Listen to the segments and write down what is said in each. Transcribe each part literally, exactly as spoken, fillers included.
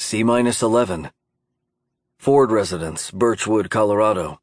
C minus eleven. Ford residence, Birchwood, Colorado.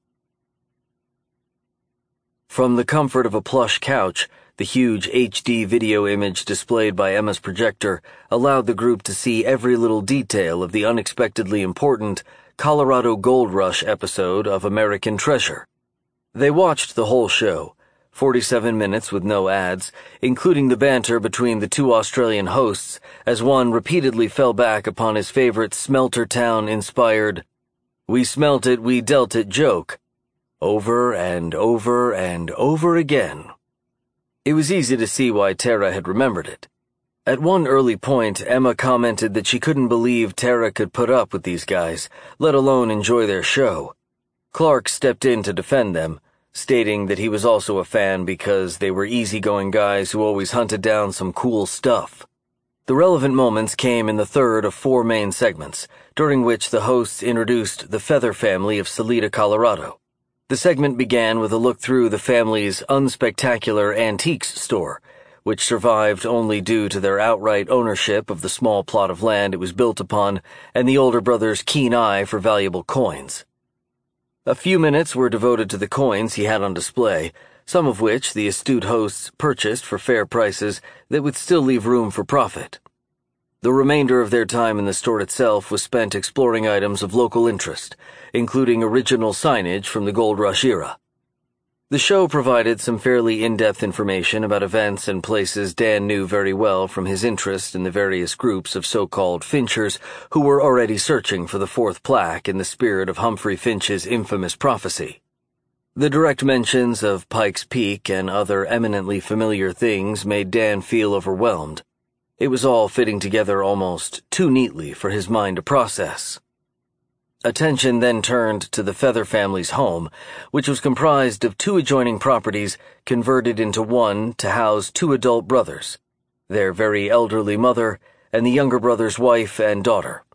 From the comfort of a plush couch, the huge H D video image displayed by Emma's projector allowed the group to see every little detail of the unexpectedly important Colorado Gold Rush episode of American Treasure. They watched the whole show, forty-seven minutes with no ads, including the banter between the two Australian hosts as one repeatedly fell back upon his favorite Smelter Town-inspired "we smelt it, we dealt it" joke, over and over and over again. It was easy to see why Tara had remembered it. At one early point, Emma commented that she couldn't believe Tara could put up with these guys, let alone enjoy their show. Clark stepped in to defend them, stating that he was also a fan because they were easygoing guys who always hunted down some cool stuff. The relevant moments came in the third of four main segments, during which the hosts introduced the Feather family of Salida, Colorado. The segment began with a look through the family's unspectacular antiques store, which survived only due to their outright ownership of the small plot of land it was built upon and the older brother's keen eye for valuable coins. A few minutes were devoted to the coins he had on display, some of which the astute hosts purchased for fair prices that would still leave room for profit. The remainder of their time in the store itself was spent exploring items of local interest, including original signage from the Gold Rush era. The show provided some fairly in-depth information about events and places Dan knew very well from his interest in the various groups of so-called Finchers who were already searching for the fourth plaque in the spirit of Humphrey Finch's infamous prophecy. The direct mentions of Pikes Peak and other eminently familiar things made Dan feel overwhelmed. It was all fitting together almost too neatly for his mind to process. Attention then turned to the Feather family's home, which was comprised of two adjoining properties converted into one to house two adult brothers, their very elderly mother, and the younger brother's wife and daughter.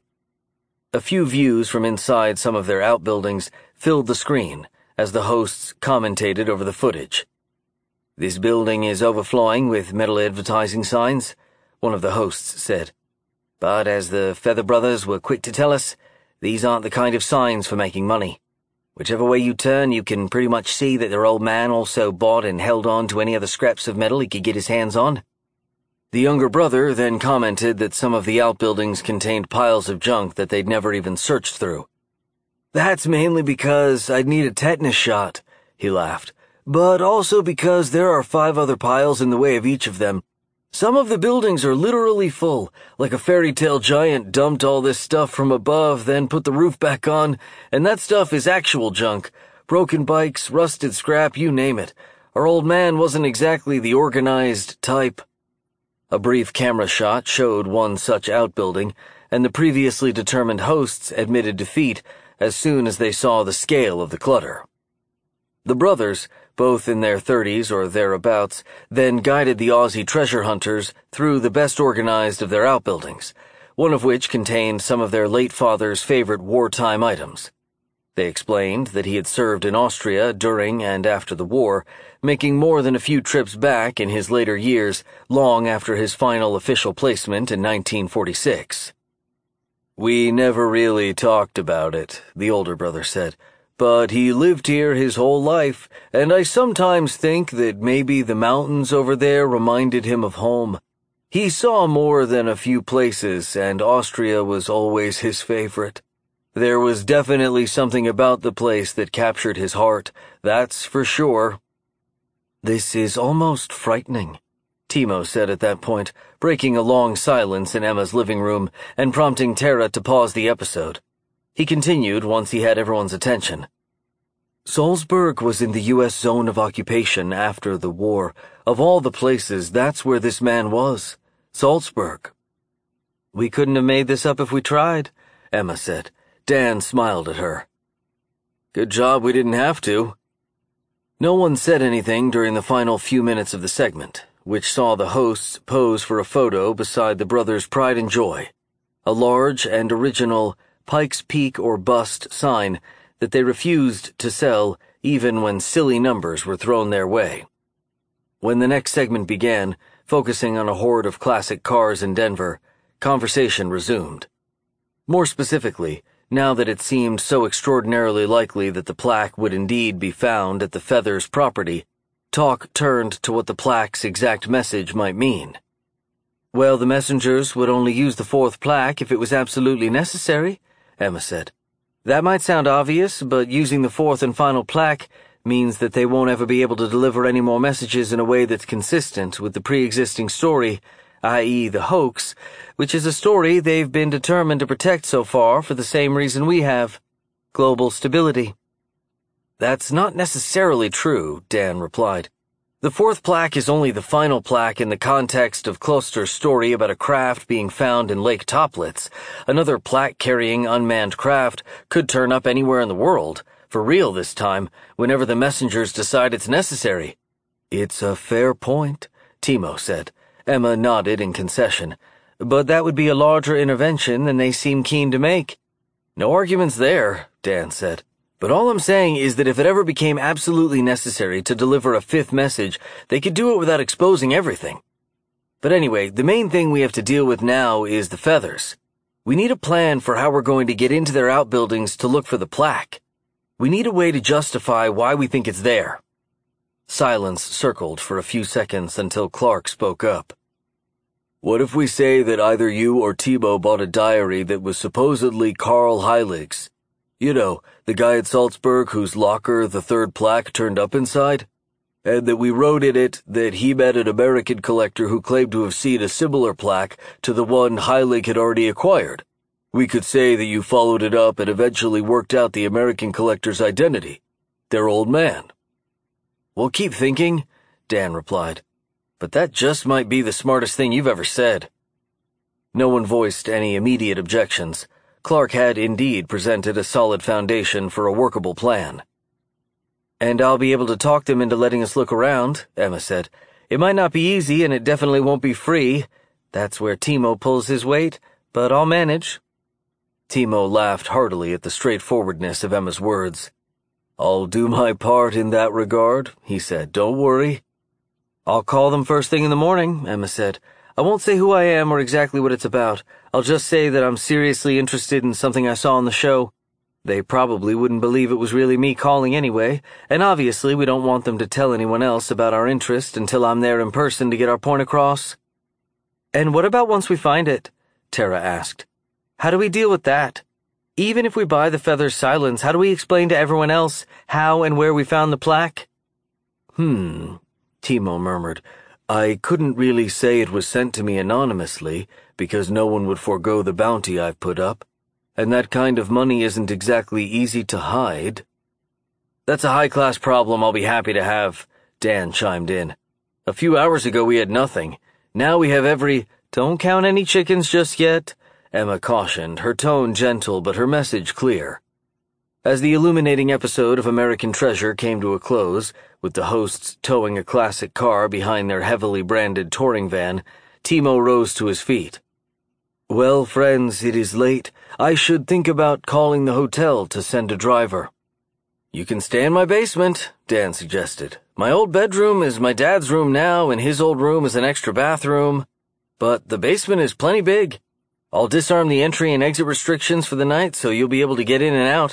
A few views from inside some of their outbuildings filled the screen as the hosts commentated over the footage. "This building is overflowing with metal advertising signs," one of the hosts said. "But as the Feather brothers were quick to tell us, these aren't the kind of signs for making money. Whichever way you turn, you can pretty much see that their old man also bought and held on to any other scraps of metal he could get his hands on." The younger brother then commented that some of the outbuildings contained piles of junk that they'd never even searched through. "That's mainly because I'd need a tetanus shot," he laughed, "but also because there are five other piles in the way of each of them. Some of the buildings are literally full, like a fairy tale giant dumped all this stuff from above, then put the roof back on, and that stuff is actual junk. Broken bikes, rusted scrap, you name it. Our old man wasn't exactly the organized type." A brief camera shot showed one such outbuilding, and the previously determined hosts admitted defeat as soon as they saw the scale of the clutter. The brothers, both in their thirties or thereabouts, then guided the Aussie treasure hunters through the best organized of their outbuildings, one of which contained some of their late father's favorite wartime items. They explained that he had served in Austria during and after the war, making more than a few trips back in his later years, long after his final official placement in nineteen forty-six. "We never really talked about it," the older brother said. "But he lived here his whole life, and I sometimes think that maybe the mountains over there reminded him of home. He saw more than a few places, and Austria was always his favorite. There was definitely something about the place that captured his heart, that's for sure." "This is almost frightening," Timo said at that point, breaking a long silence in Emma's living room and prompting Tara to pause the episode. He continued once he had everyone's attention. "Salzburg was in the U S zone of occupation after the war. Of all the places, that's where this man was. Salzburg." "We couldn't have made this up if we tried," Emma said. Dan smiled at her. "Good job we didn't have to." No one said anything during the final few minutes of the segment, which saw the hosts pose for a photo beside the brothers' pride and joy, a large and original Pikes Peak or Bust sign that they refused to sell even when silly numbers were thrown their way. When the next segment began, focusing on a horde of classic cars in Denver, conversation resumed. More specifically, now that it seemed so extraordinarily likely that the plaque would indeed be found at the Feathers property, talk turned to what the plaque's exact message might mean. Well, the messengers would only use the fourth plaque if it was absolutely necessary, Emma said. That might sound obvious, but using the fourth and final plaque means that they won't ever be able to deliver any more messages in a way that's consistent with the pre-existing story, that is the hoax, which is a story they've been determined to protect so far for the same reason we have: global stability. That's not necessarily true, Dan replied. The fourth plaque is only the final plaque in the context of Closter's story about a craft being found in Lake Toplitz. Another plaque-carrying unmanned craft could turn up anywhere in the world, for real this time, whenever the messengers decide it's necessary. It's a fair point, Timo said. Emma nodded in concession. But that would be a larger intervention than they seem keen to make. No arguments there, Dan said. But all I'm saying is that if it ever became absolutely necessary to deliver a fifth message, they could do it without exposing everything. But anyway, the main thing we have to deal with now is the Feathers. We need a plan for how we're going to get into their outbuildings to look for the plaque. We need a way to justify why we think it's there. Silence circled for a few seconds until Clark spoke up. What if we say that either you or Timo bought a diary that was supposedly Carl Heilig's? You know, the guy at Salzburg whose locker the third plaque turned up inside? And that we wrote in it that he met an American collector who claimed to have seen a similar plaque to the one Heilig had already acquired. We could say that you followed it up and eventually worked out the American collector's identity. Their old man. We'll keep thinking, Dan replied. But that just might be the smartest thing you've ever said. No one voiced any immediate objections. Clark had indeed presented a solid foundation for a workable plan. And I'll be able to talk them into letting us look around, Emma said. It might not be easy, and it definitely won't be free. That's where Timo pulls his weight, but I'll manage. Timo laughed heartily at the straightforwardness of Emma's words. I'll do my part in that regard, he said. Don't worry. I'll call them first thing in the morning, Emma said. I won't say who I am or exactly what it's about. I'll just say that I'm seriously interested in something I saw on the show. They probably wouldn't believe it was really me calling anyway, and obviously we don't want them to tell anyone else about our interest until I'm there in person to get our point across. And what about once we find it? Tara asked. How do we deal with that? Even if we buy the Feather's silence, how do we explain to everyone else how and where we found the plaque? Hmm, Timo murmured. I couldn't really say it was sent to me anonymously, because no one would forego the bounty I've put up, and that kind of money isn't exactly easy to hide. That's a high-class problem I'll be happy to have, Dan chimed in. A few hours ago we had nothing. Now we have every— Don't count any chickens just yet, Emma cautioned, her tone gentle but her message clear. As the illuminating episode of American Treasure came to a close, with the hosts towing a classic car behind their heavily branded touring van, Timo rose to his feet. Well, friends, it is late. I should think about calling the hotel to send a driver. You can stay in my basement, Dan suggested. My old bedroom is my dad's room now, and his old room is an extra bathroom. But the basement is plenty big. I'll disarm the entry and exit restrictions for the night, so you'll be able to get in and out.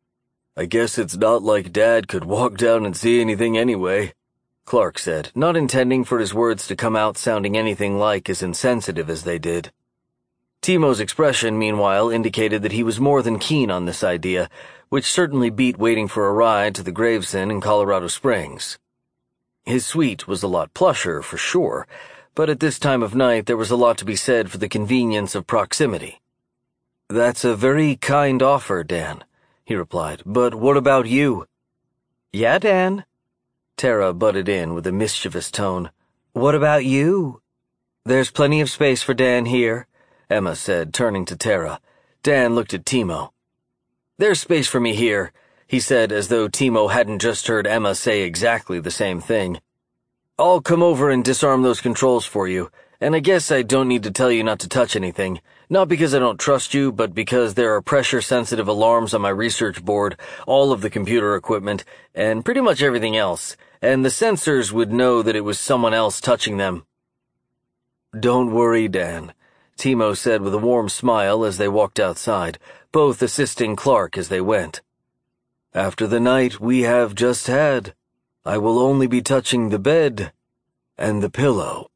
I guess it's not like Dad could walk down and see anything anyway, Clark said, not intending for his words to come out sounding anything like as insensitive as they did. Timo's expression, meanwhile, indicated that he was more than keen on this idea, which certainly beat waiting for a ride to the Graves Inn in Colorado Springs. His suite was a lot plusher, for sure, but at this time of night there was a lot to be said for the convenience of proximity. That's a very kind offer, Dan, he replied. But what about you? Yeah, Dan. Tara butted in with a mischievous tone. What about you? There's plenty of space for Dan here, Emma said, turning to Tara. Dan looked at Timo. There's space for me here, he said, as though Timo hadn't just heard Emma say exactly the same thing. I'll come over and disarm those controls for you, and I guess I don't need to tell you not to touch anything. Not because I don't trust you, but because there are pressure-sensitive alarms on my research board, all of the computer equipment, and pretty much everything else, and the sensors would know that it was someone else touching them. Don't worry, Dan, Timo said with a warm smile as they walked outside, both assisting Clark as they went. After the night we have just had, I will only be touching the bed and the pillow.